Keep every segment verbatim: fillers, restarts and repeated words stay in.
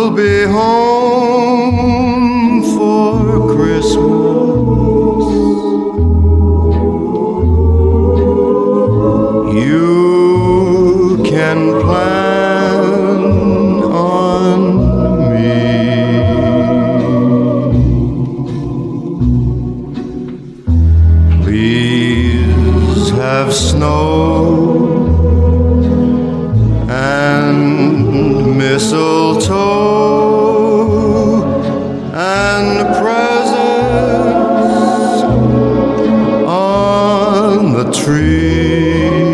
be home for Christmas. You can plan on me. Please have snow and mistletoe and presents on the tree.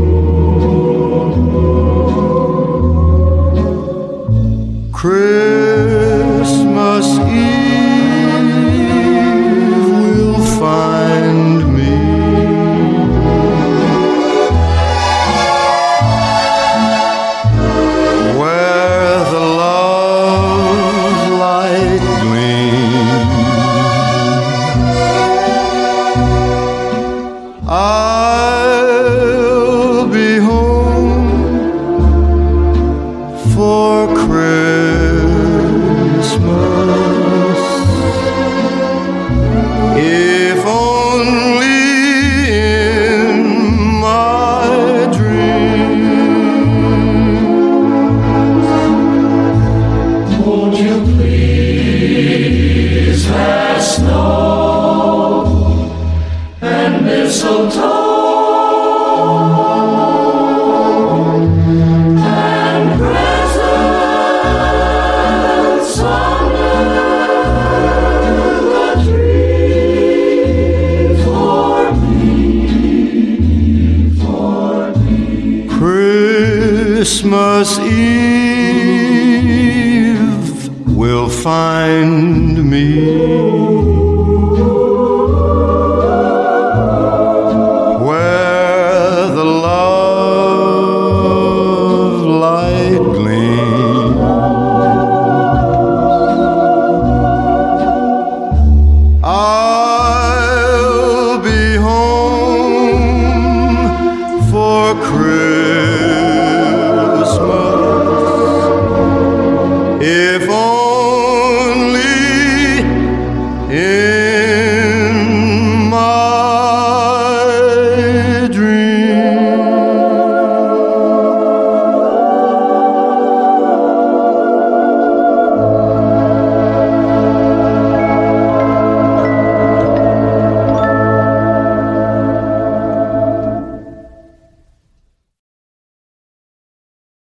Christmas Eve will find me where the love light gleams. I'll be home for Christmas, if only in my dreams. Won't you please have snow and mistletoe and presents under the tree for me, for me. Christmas Eve will find me